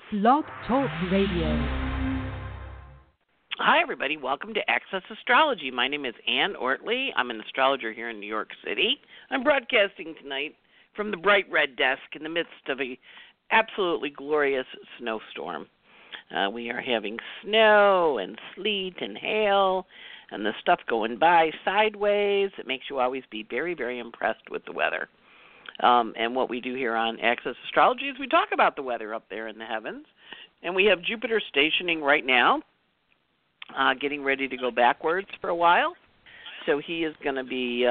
Blog Talk Radio. Hi, everybody. Welcome to Access Astrology. My name is Ann Ortley. I'm an astrologer here in New York City. I'm broadcasting tonight from the bright red desk in the midst of a absolutely glorious snowstorm. We are having snow and sleet and hail and the stuff going by sideways. It makes you always be very, very impressed with the weather. And what we do here on Access Astrology is we talk about the weather up there in the heavens. And we have Jupiter stationing right now, getting ready to go backwards for a while. So he is going to be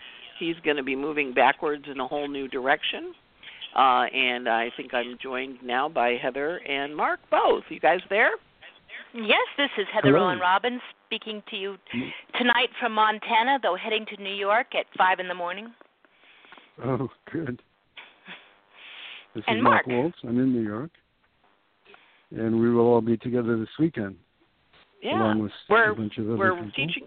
moving backwards in a whole new direction. And I think I'm joined now by Heather and Mark, both. You guys there? Yes, this is Heather Rowan Robbins speaking to you tonight from Montana, though heading to New York at 5 in the morning. Oh, good. This and is Mark Waltz. I'm in New York. And we will all be together this weekend. Yeah. Along with a bunch of other people. Teaching,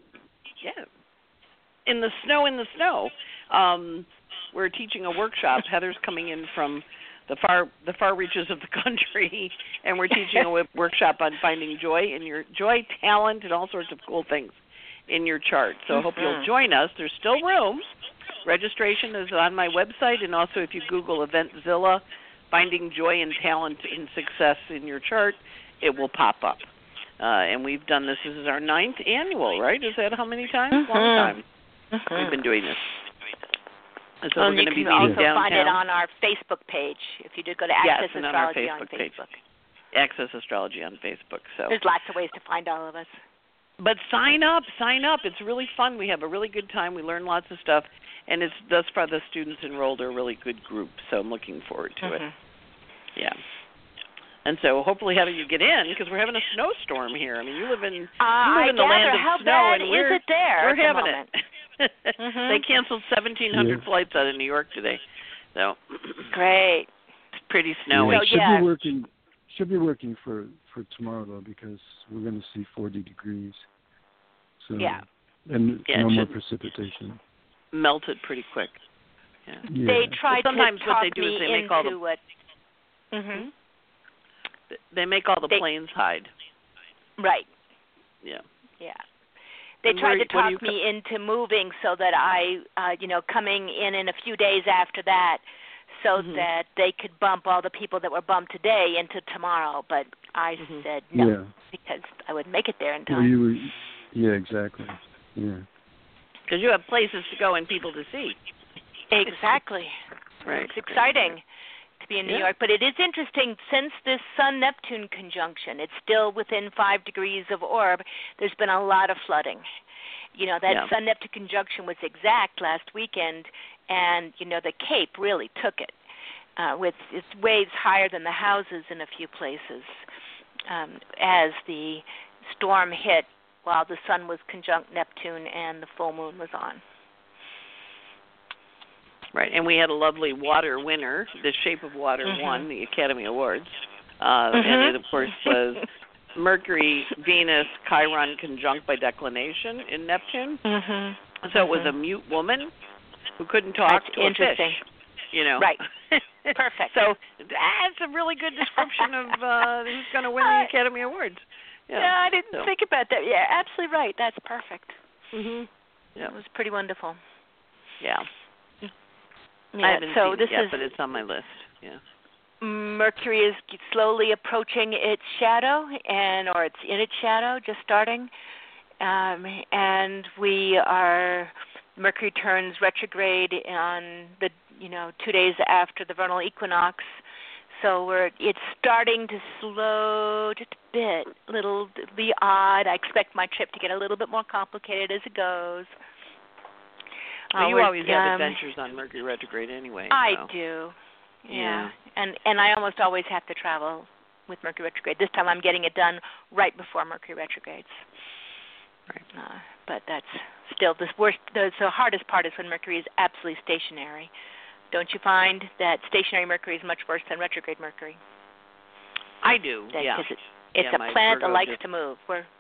in the snow. We're teaching a workshop. Heather's coming in from the far reaches of the country, and we're teaching a workshop on finding joy in your talent, and all sorts of cool things in your chart. So I hope you'll join us. There's still room. Registration is on my website, and also if you Google Eventzilla, Finding Joy and Talent and Success in Your Chart, it will pop up. And we've done this. This is our 9th annual, right? Is that how many times? Long time. We've been doing this. And so we're going to be meeting downtown. You can also find it on our Facebook page. If you do go to Access Astrology on Facebook. Access Astrology on Facebook. So there's lots of ways to find all of us. But sign up. It's really fun. We have a really good time. We learn lots of stuff. And it's thus far the students enrolled are a really good group. So I'm looking forward to it. Yeah. And so hopefully, Heather, you get in because we're having a snowstorm here. I mean, you live in the land of snow, and we're having it. They canceled 1,700 flights out of New York today. So great. It's pretty snowy. Yeah, should be working for tomorrow though, because we're going to see 40 degrees. So and no more precipitation. Melted pretty quick. Yeah. They tried sometimes to what talk they do me is they make all the they make all the planes hide. Right. Yeah. Yeah. They tried to talk me into moving so that I, coming in a few days after that, so that they could bump all the people that were bumped today into tomorrow. But I said no, because I wouldn't make it there in time. Yeah, exactly. Yeah. Because you have places to go and people to see. Exactly. Right. It's exciting to be in New York. But it is interesting, since this Sun-Neptune conjunction, it's still within 5 degrees of orb, there's been a lot of flooding. That Sun-Neptune conjunction was exact last weekend, and, the Cape really took it, with its waves higher than the houses in a few places, as the storm hit while the sun was conjunct Neptune and the full moon was on. Right, and we had a lovely water winner. The Shape of Water won the Academy Awards. And it, of course, was Mercury, Venus, Chiron conjunct by declination in Neptune. So it was a mute woman who couldn't talk to a fish. Right. Perfect. So that's a really good description of who's going to win the Academy Awards. Yeah, I didn't think about that. Yeah, absolutely right. That's perfect. Yeah, it was pretty wonderful. Yeah. I haven't seen it yet, but it's on my list. Yeah. Mercury is slowly approaching its shadow, or it's in its shadow, just starting, and Mercury turns retrograde on the 2 days after the vernal equinox. So it's starting to slow just a bit. It'll be odd. I expect my trip to get a little bit more complicated as it goes. Well, you always have adventures on Mercury retrograde anyway. I do. Yeah. And I almost always have to travel with Mercury retrograde. This time I'm getting it done right before Mercury retrogrades. Right. But that's still the worst. The hardest part is when Mercury is absolutely stationary. Don't you find that stationary Mercury is much worse than retrograde Mercury? I do, Because it's a planet that likes to move.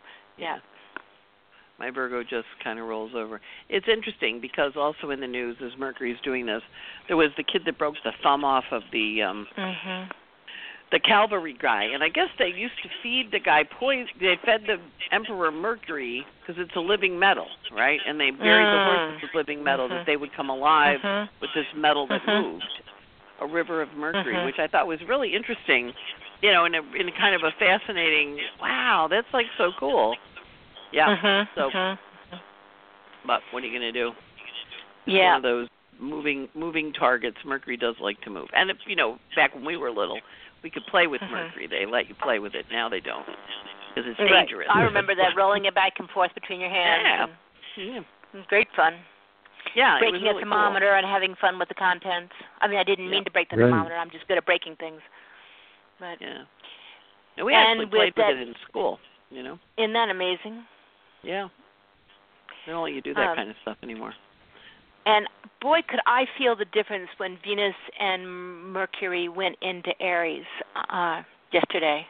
My Virgo just kind of rolls over. It's interesting because also in the news, as Mercury's doing this, there was the kid that broke the thumb off of the the cavalry guy, and I guess they used to feed the guy poison. They fed the Emperor mercury because it's a living metal, right? And they buried the horses with living metal that they would come alive with this metal that moved, a river of mercury, which I thought was really interesting. You know, in a kind of a fascinating. Wow, that's like so cool. Yeah. But what are you going to do? Yeah. One of those moving targets. Mercury does like to move, and if, you know, back when we were little, we could play with mercury. They let you play with it. Now they don't, because it's dangerous. I remember that, rolling it back and forth between your hands. Yeah. It was great fun. Yeah, breaking it was really a thermometer cool. and having fun with the contents. I mean, I didn't mean to break the thermometer. I'm just good at breaking things. But yeah. And we actually played with it in school, you know. Isn't that amazing? Yeah. They don't let you do that kind of stuff anymore. And boy, could I feel the difference when Venus and Mercury went into Aries yesterday.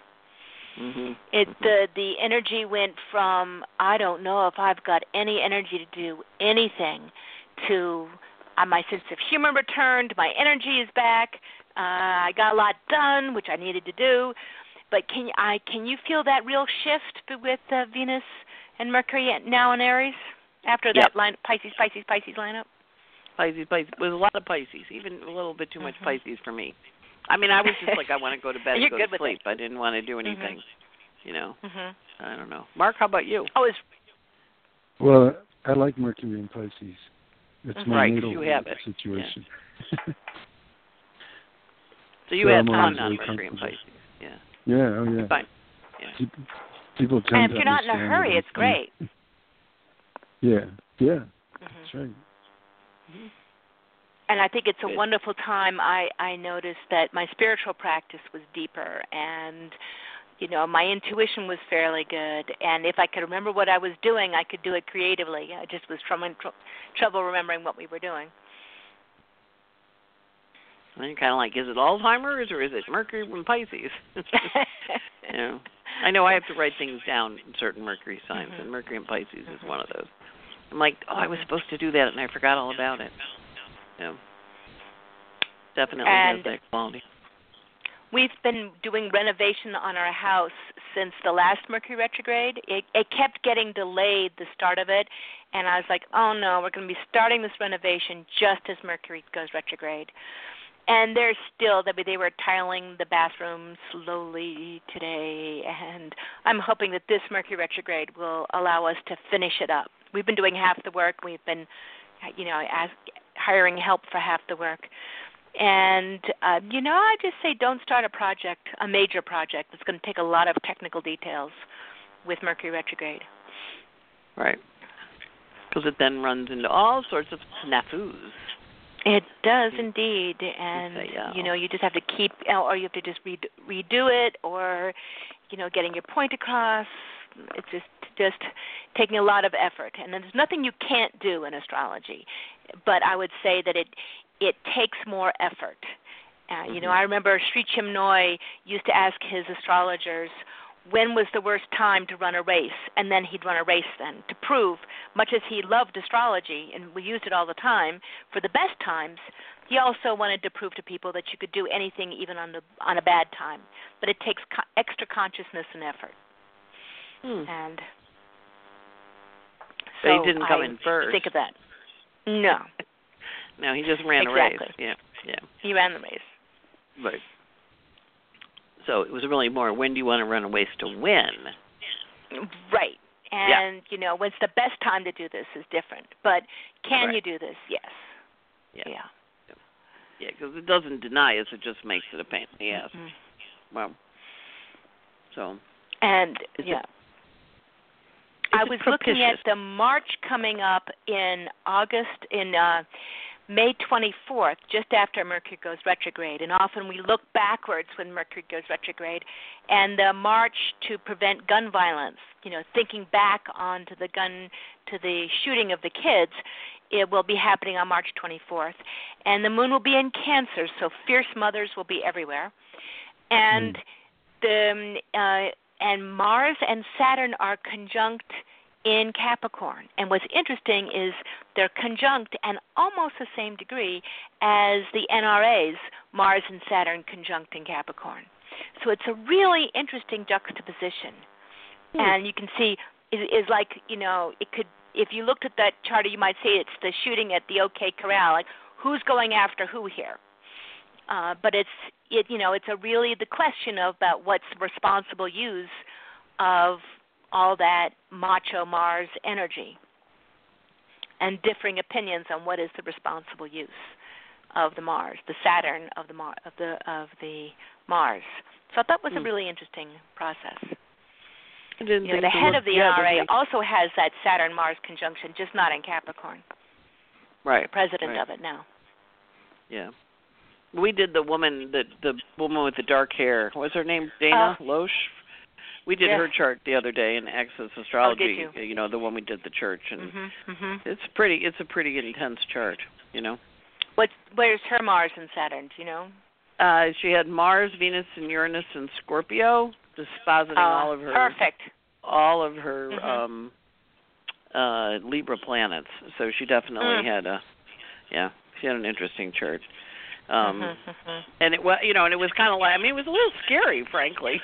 The energy went from, I don't know if I've got any energy to do anything, to my sense of humor returned, my energy is back, I got a lot done, which I needed to do. But can you feel that real shift with Venus and Mercury now in Aries after that Pisces lineup? Pisces, with a lot of Pisces, even a little bit too much Pisces for me. I mean, I was just like, I want to go to bed and go to sleep. I didn't want to do anything, you know. I don't know. Mark, how about you? Well, I like Mercury in Pisces. It's my natal situation. Yeah. So you had fun on Mercury in Pisces. Yeah. Yeah, oh yeah. Fine. Yeah. People tend and if you're not in a hurry, it's great. Yeah, that's right. And I think it's a wonderful time. I noticed that my spiritual practice was deeper, and, you know, my intuition was fairly good. And if I could remember what I was doing, I could do it creatively. I just was having trouble remembering what we were doing. And you're kind of like, is it Alzheimer's or is it Mercury from Pisces? You know, I know I have to write things down in certain Mercury signs, and Mercury in Pisces is one of those. I'm like, I was supposed to do that, and I forgot all about it. Yeah. Definitely has that quality. We've been doing renovation on our house since the last Mercury retrograde. It kept getting delayed, the start of it, and I was like, oh no, we're going to be starting this renovation just as Mercury goes retrograde. And they're still, they were tiling the bathroom slowly today, and I'm hoping that this Mercury retrograde will allow us to finish it up. We've been doing half the work. We've been, hiring help for half the work. And, I just say don't start a major project that's going to take a lot of technical details with Mercury retrograde. Right. Because it then runs into all sorts of snafus. It does indeed, and you just have to keep, or you have to just redo it, or getting your point across. It's just taking a lot of effort, and there's nothing you can't do in astrology, but I would say that it takes more effort. I remember Sri Chinmoy used to ask his astrologers when was the worst time to run a race, and then he'd run a race then to prove, much as he loved astrology, and we used it all the time, for the best times, he also wanted to prove to people that you could do anything even on a bad time. But it takes extra consciousness and effort. And so he didn't come in first. Think of that. No. No, he just ran a race. Yeah. He ran the race. Right. So it was really more, when do you want to run a race to win? Right. And, when's the best time to do this is different. But can you do this? Yes. Yeah, because it doesn't deny us. It just makes it a pain in the ass. Well, so. And, I was looking at the March coming up in August, in May 24th, just after Mercury goes retrograde. And often we look backwards when Mercury goes retrograde. And the March to prevent gun violence, thinking back onto the shooting of the kids, it will be happening on March 24th. And the moon will be in Cancer, so fierce mothers will be everywhere. And and Mars and Saturn are conjunct in Capricorn. And what's interesting is they're conjunct and almost the same degree as the NRAs, Mars and Saturn conjunct in Capricorn. So it's a really interesting juxtaposition. And you can see is like, it could, if you looked at that chart, you might say it's the shooting at the OK Corral, like who's going after who here. But it's a really the question about what's the responsible use of all that macho Mars energy, and differing opinions on what is the responsible use of the Mars, the Saturn of the Mars. So I thought that was a really interesting process. The head of the NRA also has that Saturn-Mars conjunction, just not in Capricorn. Right. The president of it now. Yeah. We did the woman with the dark hair. What was her name? Dana Loesch? We did her chart the other day in Access Astrology. Oh, did you? The one we did the church, and it's a pretty intense chart. Where's her Mars and Saturn? Do you know? She had Mars, Venus, and Uranus in Scorpio, dispositing all of her Libra planets. So she definitely had she had an interesting chart. And it was, and it was kind of like, it was a little scary, frankly,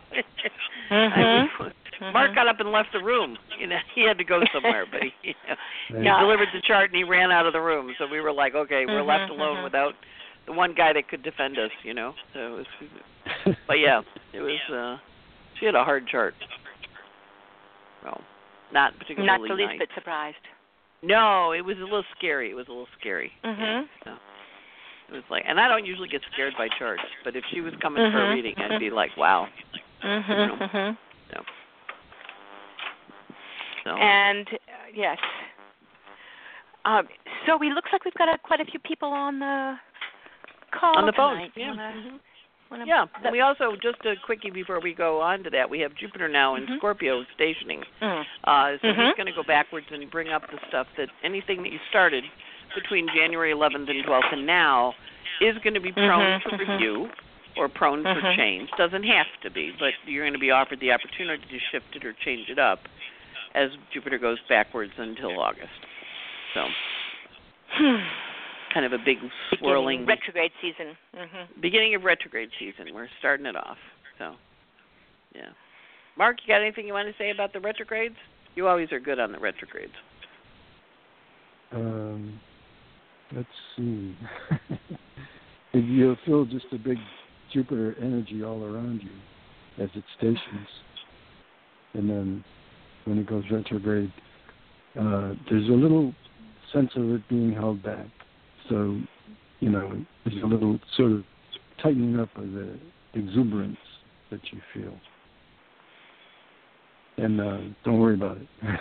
Mark got up and left the room. He had to go somewhere, but he delivered the chart and he ran out of the room. So we were like, okay, we're left alone without the one guy that could defend us, So it was, but yeah, it was. She had a hard chart. Well, not particularly. Not the least bit surprised. No, it was a little scary. Yeah, so. It was like, and I don't usually get scared by charts, but if she was coming for a reading, I'd be like, wow. So. And yes. So it looks like we've got quite a few people on the call on the phone. Tonight. Yeah. And we also, just a quickie before we go on to that, we have Jupiter now in Scorpio stationing. So he's going to go backwards and bring up the stuff that anything that you started between January 11th and 12th and now is going to be prone to review or prone for change. Doesn't have to be, but you're going to be offered the opportunity to shift it or change it up as Jupiter goes backwards until August. So kind of a big swirling retrograde season. Beginning of retrograde season. We're starting it off. So, yeah. Mark, you got anything you want to say about the retrogrades? You always are good on the retrogrades. Let's see. You'll feel just a big Jupiter energy all around you as it stations. And then when it goes retrograde, there's a little sense of it being held back. So, there's a little sort of tightening up of the exuberance that you feel. And don't worry about it.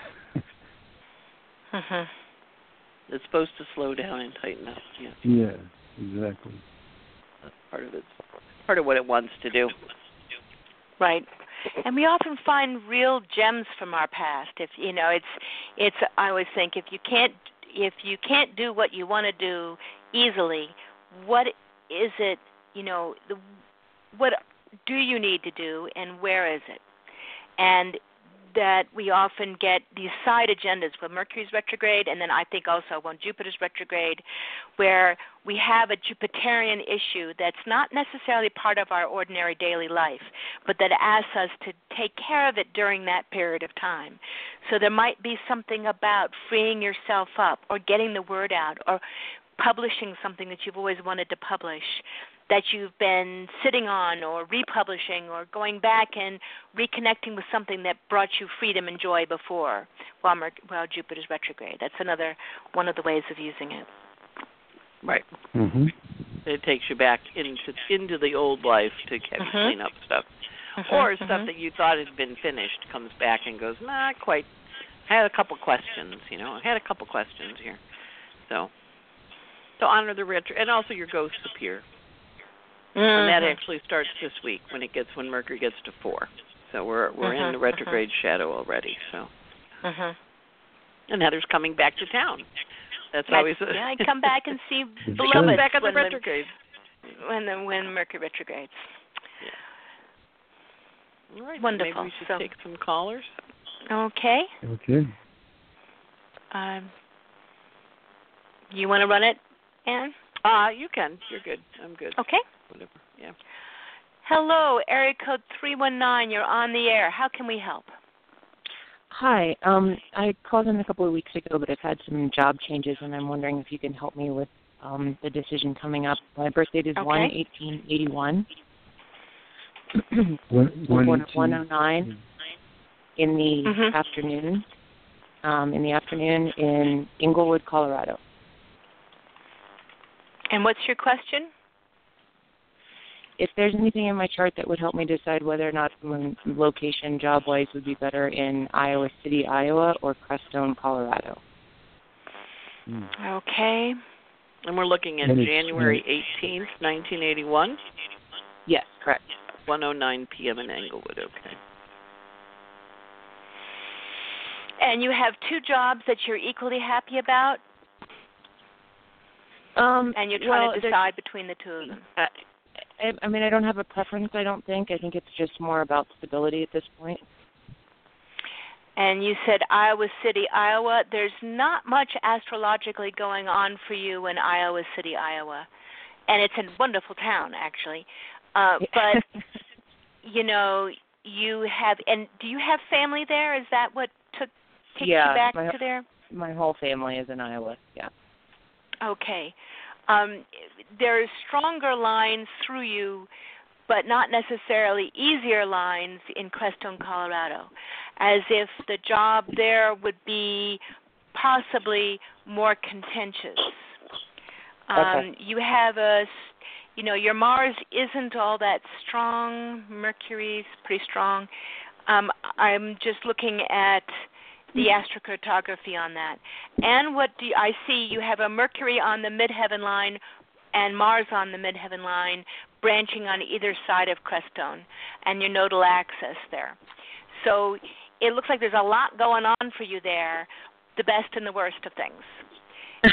It's supposed to slow down and tighten up. Yeah, exactly. That's part of what it wants to do. Right. And we often find real gems from our past. If it's I always think if you can't do what you want to do easily, what is it, what do you need to do and where is it? And that we often get these side agendas when Mercury's retrograde, and then I think also when Jupiter's retrograde, where we have a Jupiterian issue that's not necessarily part of our ordinary daily life, but that asks us to take care of it during that period of time. So there might be something about freeing yourself up or getting the word out or publishing something that you've always wanted to publish, that you've been sitting on or republishing or going back and reconnecting with something that brought you freedom and joy before while Jupiter's retrograde. That's another one of the ways of using it. Right. It takes you back into the old life to clean up stuff. Or stuff that you thought had been finished comes back and goes, not quite. I had a couple questions, I had a couple questions here. So honor the retro, and also your ghosts appear. And that actually starts this week when Mercury gets to 4. So we're in the retrograde shadow already. So, and Heather's coming back to town. That's always I come back and see beloved. Comes back at the retrograde when Mercury retrogrades. Yeah. All right. Wonderful. So maybe we should take some callers. Okay. You want to run it, Anne? You can. You're good. I'm good. Okay. Whatever. Yeah. Hello, area code 319. You're on the air. How can we help? Hi. I called in a couple of weeks ago, but I've had some job changes, and I'm wondering if you can help me with the decision coming up. My birth date is 1/18/81. 109 in the afternoon. In Englewood, Colorado. And what's your question? If there's anything in my chart that would help me decide whether or not my location job-wise would be better in Iowa City, Iowa, or Crestone, Colorado. Okay. And we're looking at January 18th, 1981? Yes, correct. 1:09 p.m. in Englewood, okay. And you have two jobs that you're equally happy about? And you're trying to decide between the two of them? I mean, I don't have a preference, I don't think. I think it's just more about stability at this point. And you said Iowa City, Iowa. There's not much astrologically going on for you in Iowa City, Iowa. And it's a wonderful town, actually. But, you know, you have, and do you have family there? Is that what takes you back to there? My whole family is in Iowa, yeah. Okay. There's stronger lines through you, but not necessarily easier lines in Crestone, Colorado, as if the job there would be possibly more contentious. You have your Mars isn't all that strong. Mercury's pretty strong. I'm just looking at the astrocartography on that. And what do I see? You have a Mercury on the midheaven line and Mars on the midheaven line branching on either side of Crestone and your nodal axis there. So it looks like there's a lot going on for you there, the best and the worst of things.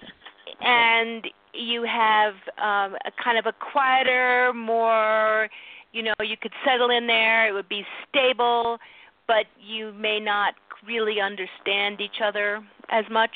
And you have a kind of a quieter, more, you could settle in there. It would be stable, but you may not really understand each other as much.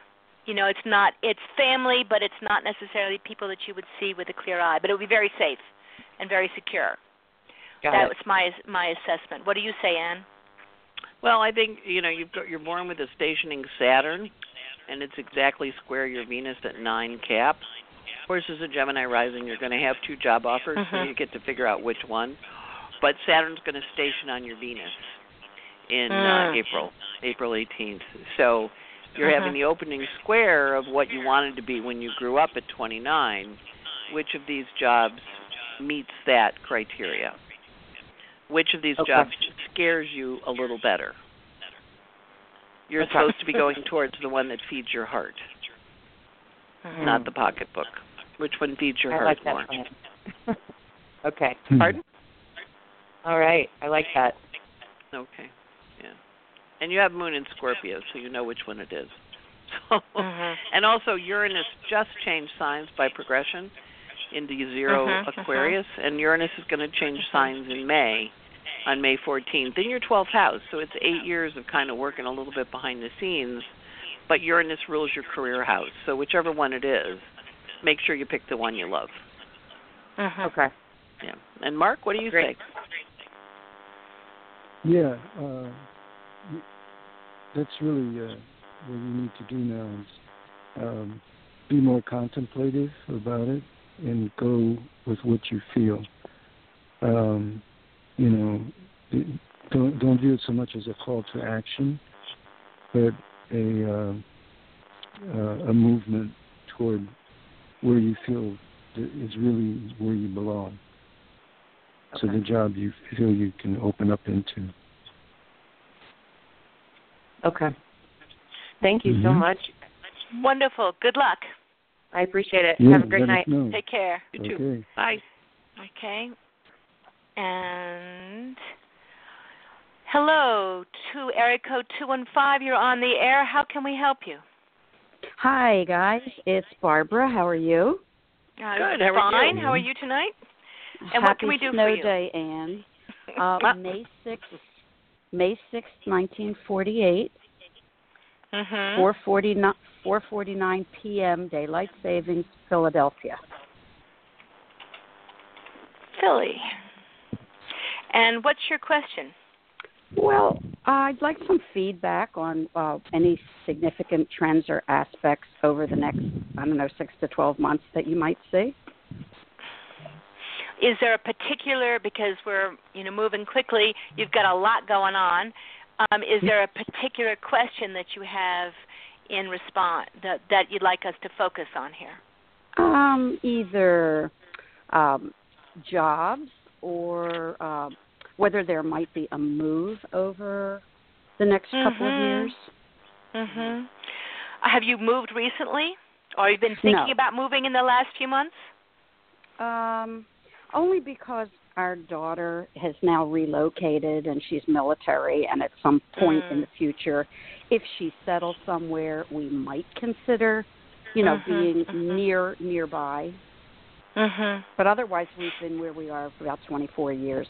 It's family, but it's not necessarily people that you would see with a clear eye. But it would be very safe and very secure. That was my assessment. What do you say, Anne? Well, I think, you're born with a stationing Saturn, and it's exactly square your Venus at 9 Cap. Of course, as a Gemini rising, you're going to have two job offers, so you get to figure out which one. But Saturn's going to station on your Venus in April 18th. So you're having the opening square of what you wanted to be when you grew up at 29. Which of these jobs meets that criteria? Which of these jobs scares you a little better? You're supposed to be going towards the one that feeds your heart, not the pocketbook. Which one feeds your heart more? Okay. Pardon? All right. I like that. Okay. Yeah. And you have Moon in Scorpio, so you know which one it is. So, and also Uranus just changed signs by progression into zero Aquarius, and Uranus is going to change signs in May, on May 14th, in your 12th house. So it's 8 years of kind of working a little bit behind the scenes, but Uranus rules your career house. So whichever one it is, make sure you pick the one you love. Okay. Yeah. And Mark, what do you think? Yeah, that's really what you need to do now is be more contemplative about it and go with what you feel. Don't view it so much as a call to action, but a movement toward where you feel is really where you belong. So the job you feel you can open up into. Okay. Thank you so much. Wonderful. Good luck. I appreciate it. Yeah, have a great night. Take care. You too. Bye. Okay. And hello to area code 215. You're on the air. How can we help you? Hi, guys. It's Barbara. How are you? Good. How are you? Fine. How are you tonight? And what can we do for you? Happy Snow Day, Anne. May 6th, 1948. 4:49 p.m. Daylight Savings, Philadelphia. Philly. And what's your question? Well, I'd like some feedback on any significant trends or aspects over the next, 6 to 12 months that you might see. Is there a particular, because we're moving quickly, you've got a lot going on, is there a particular question that you have in response that you'd like us to focus on here? Either jobs or whether there might be a move over the next couple of years. Mhm. Have you moved recently, or you've been thinking about moving in the last few months? Only because our daughter has now relocated and she's military, and at some point in the future, if she settles somewhere, we might consider, being nearby. But otherwise, we've been where we are for about 24 years.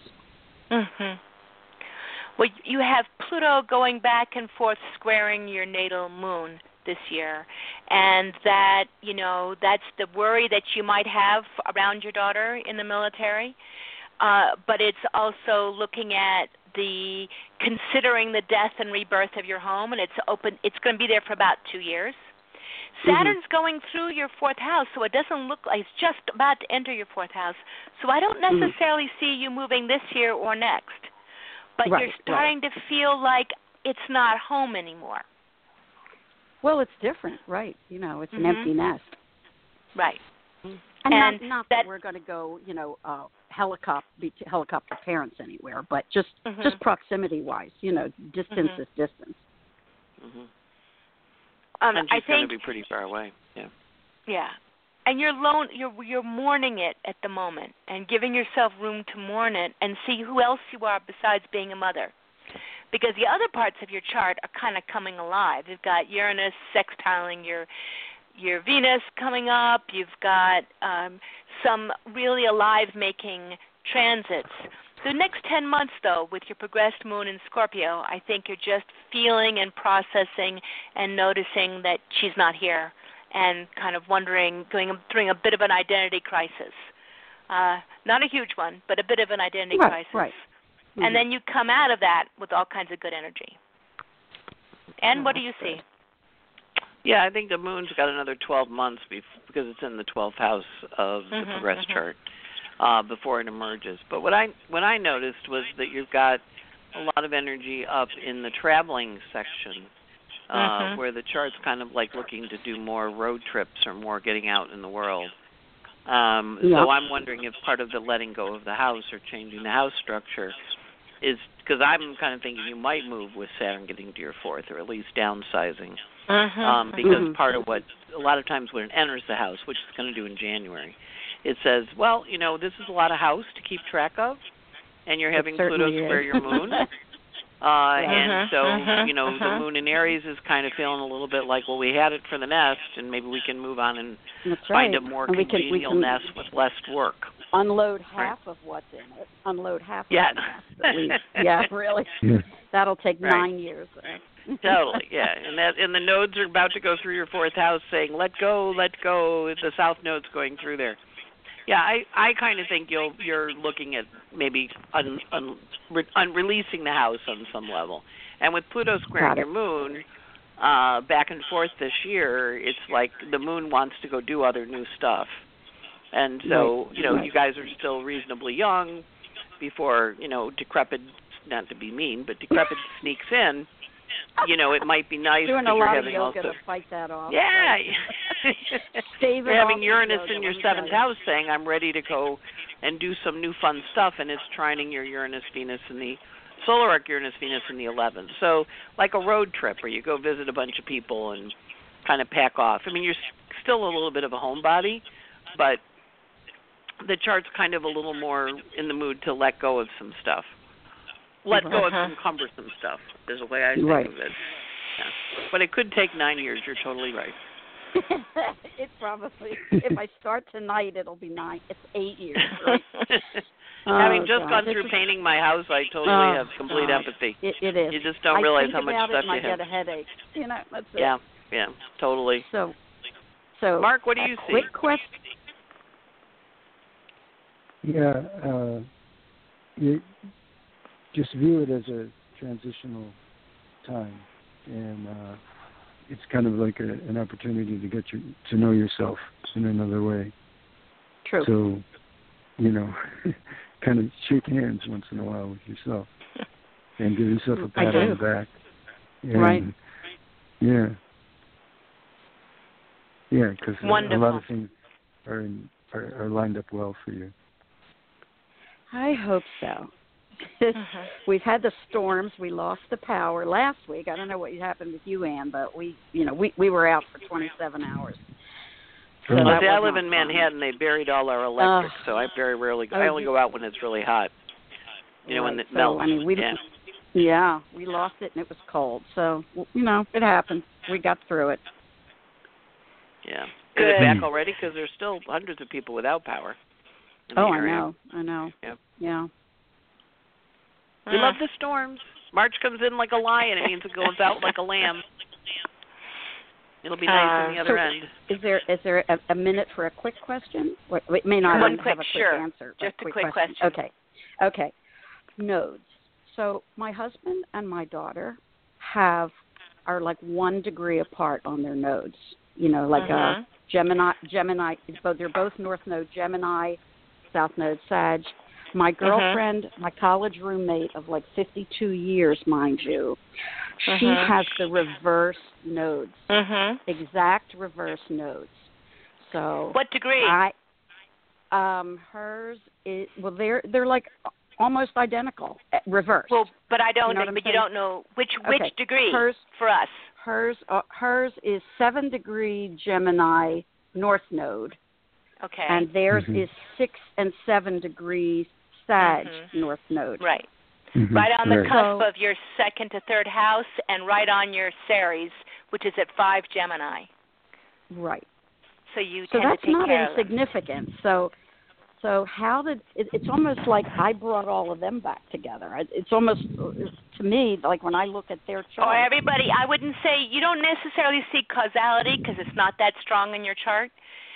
Well, you have Pluto going back and forth squaring your natal moon this year, and that, that's the worry that you might have around your daughter in the military, but it's also looking at considering the death and rebirth of your home, and it's going to be there for about 2 years. Saturn's going through your fourth house, so it doesn't look like it's just about to enter your fourth house. So I don't necessarily see you moving this year or next, but you're starting to feel like it's not home anymore. Well, it's different, right? It's an empty nest. Right. And not that we're going to go, helicopter parents anywhere, but just proximity-wise, distance is distance. And she's I think going to be pretty far away. Yeah. Yeah. And you're mourning it at the moment and giving yourself room to mourn it and see who else you are besides being a mother. Because the other parts of your chart are kind of coming alive. You've got Uranus sextiling your Venus coming up. You've got some really alive-making transits. The next 10 months, though, with your progressed moon in Scorpio, I think you're just feeling and processing and noticing that she's not here and kind of wondering, going through a bit of an identity crisis. Not a huge one, but a bit of an identity crisis. Right. And then you come out of that with all kinds of good energy. And what do you see? Yeah, I think the moon's got another 12 months because it's in the 12th house of the progressed chart. Before it emerges. But what I noticed was that you've got a lot of energy up in the traveling section, where the chart's kind of like looking to do more road trips or more getting out in the world. So I'm wondering if part of the letting go of the house or changing the house structure is, because I'm kind of thinking you might move with Saturn getting to your fourth, or at least downsizing. Because part of what, a lot of times when it enters the house, which it's going to do in January, it says, well, this is a lot of house to keep track of, and you're having Pluto square your moon. And so, the moon in Aries is kind of feeling a little bit like, well, we had it for the nest, and maybe we can move on and find a more congenial nest with less work. Unload half of what's in it. Unload half of the nest, at least. Yeah, really. That'll take 9 years. Totally, yeah. And the nodes are about to go through your fourth house saying, let go, let go. The south node's going through there. Yeah, I kind of think you're looking at maybe releasing the house on some level. And with Pluto squaring your moon back and forth this year, it's like the moon wants to go do other new stuff. And so, you guys are still reasonably young before, decrepit, not to be mean, but decrepit sneaks in. It might be nice doing that a you're lot having of yoga also to fight that off. Yeah. You're having Uranus in your seventh house saying, I'm ready to go and do some new fun stuff, and it's trining your Uranus-Venus in the solar arc Uranus-Venus in the 11th. So like a road trip where you go visit a bunch of people and kind of pack off. I mean, you're still a little bit of a homebody, but the chart's kind of a little more in the mood to let go of some stuff. Let go of some cumbersome stuff is the way I think of it. Yeah. But it could take 9 years. You're totally right. It probably, if I start tonight, it'll be 9. It's 8 years. Right? Having just gone through painting my house, I totally have complete empathy. It is. You just don't realize how much stuff you have. I get a headache. That's it. Yeah, totally. So, Mark, what do you see? Quick question. Yeah, just view it as a transitional time, and it's kind of like an opportunity to get to know yourself in another way. True. So, kind of shake hands once in a while with yourself and give yourself a pat on the back. And, right. Yeah. Yeah, because a lot of things are lined up well for you. I hope so. We've had the storms. We lost the power last week. I don't know what happened with you, Ann, but we were out for 27 hours. So I live in Manhattan. They buried all our electric, so I very rarely. I only go out when it's really hot. When it melts. I mean, we lost it and it was cold. So it happened. We got through it. Yeah. Is it back already? Because there's still hundreds of people without power. I know. Yeah. We love the storms. March comes in like a lion. It means it goes out like a lamb. It'll be nice on the other end. Is there a minute for a quick question? It may not have a quick answer. Just a quick question. Okay. Nodes. So my husband and my daughter are like 1 degree apart on their nodes. Like Gemini. They're both North Node Gemini, South Node Sag. My girlfriend, my college roommate of like 52 years, mind you, she has the reverse nodes, exact reverse nodes. So what degree? Hers is they're like almost identical, reverse. Well, but I don't. You don't know which degree for us. Hers is 7 degree Gemini North Node. Okay. And theirs is 6 and 7 degrees Sag North Node. Right. Right on the cusp of your 2nd to 3rd house, and right on your Ceres, which is at 5 Gemini. Right. So you tend to take care of So that's not insignificant. So how did it's almost like I brought all of them back together. It's almost, to me, like when I look at their chart. Oh, everybody, I wouldn't say, you don't necessarily see causality because it's not that strong in your chart,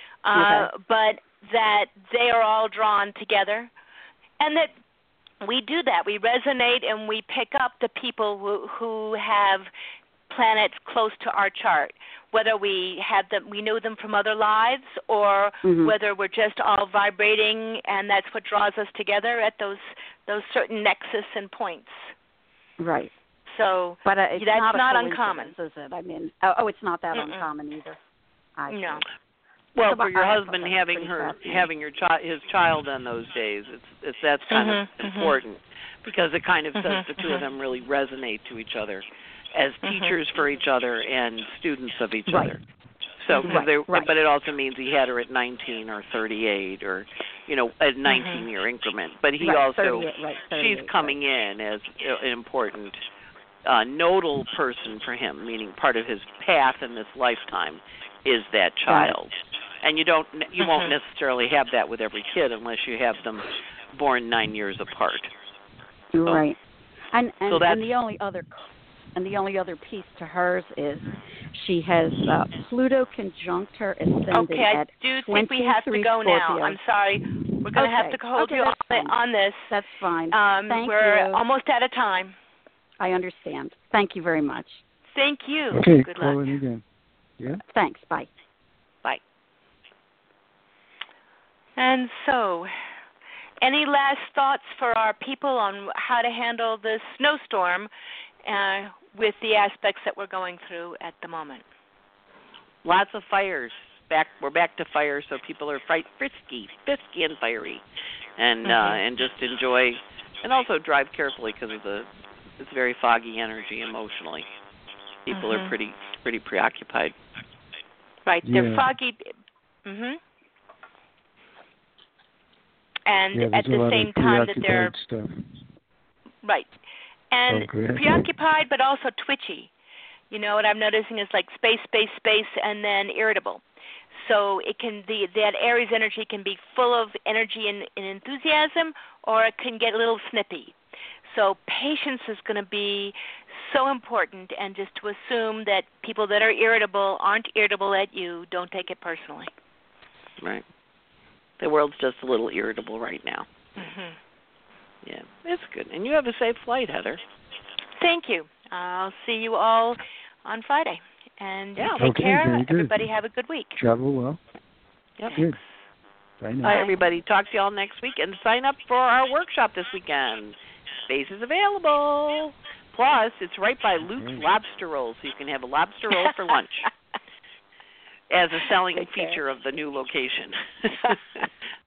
but that they are all drawn together, and that we do that. We resonate and we pick up the people who have planets close to our chart, whether we know them from other lives, or whether we're just all vibrating, and that's what draws us together at those certain nexus and points. Right. So but that's not uncommon, is it? I mean, it's not that uncommon either. No. Well, for your husband having his child on those days, that's kind of important, because it kind of says the two of them really resonate to each other as teachers for each other and students of each other. So, but it also means he had her at 19 or 38 or, a 19-year increment. But he also, she's coming in as an important nodal person for him, meaning part of his path in this lifetime is that child. And you won't necessarily have that with every kid unless you have them born 9 years apart. So, right. And the only other piece to hers is she has Pluto conjunct her ascendant at 23 Okay, I do think we have to go now. I'm sorry. We're going to have to hold you on this. That's fine. We're almost out of time. I understand. Thank you very much. Thank you. Okay, good call luck. in again. Yeah. Thanks. Bye. Bye. And so, any last thoughts for our people on how to handle this snowstorm with the aspects that we're going through at the moment? Lots of fires. We're back to fire, so people are frisky and fiery, and just enjoy, and also drive carefully because it's very foggy energy emotionally. People are pretty preoccupied. Right, they're foggy. And at the same time that they're right, and preoccupied, but also twitchy. What I'm noticing is like space, and then irritable. So it can that Aries energy can be full of energy and enthusiasm, or it can get a little snippy. So patience is going to be so important, and just to assume that people that are irritable aren't irritable at you. Don't take it personally. Right. The world's just a little irritable right now. Yeah, it's good. And you have a safe flight, Heather. Thank you. I'll see you all on Friday. And yeah. Take okay, care. Very good. Everybody have a good week. Travel well. Yep. Good. Bye now. Bye, everybody. Talk to you all next week. And sign up for our workshop this weekend. Space is available. Plus, it's right by Luke's Lobster Roll, so you can have a lobster roll for lunch as a selling feature of the new location.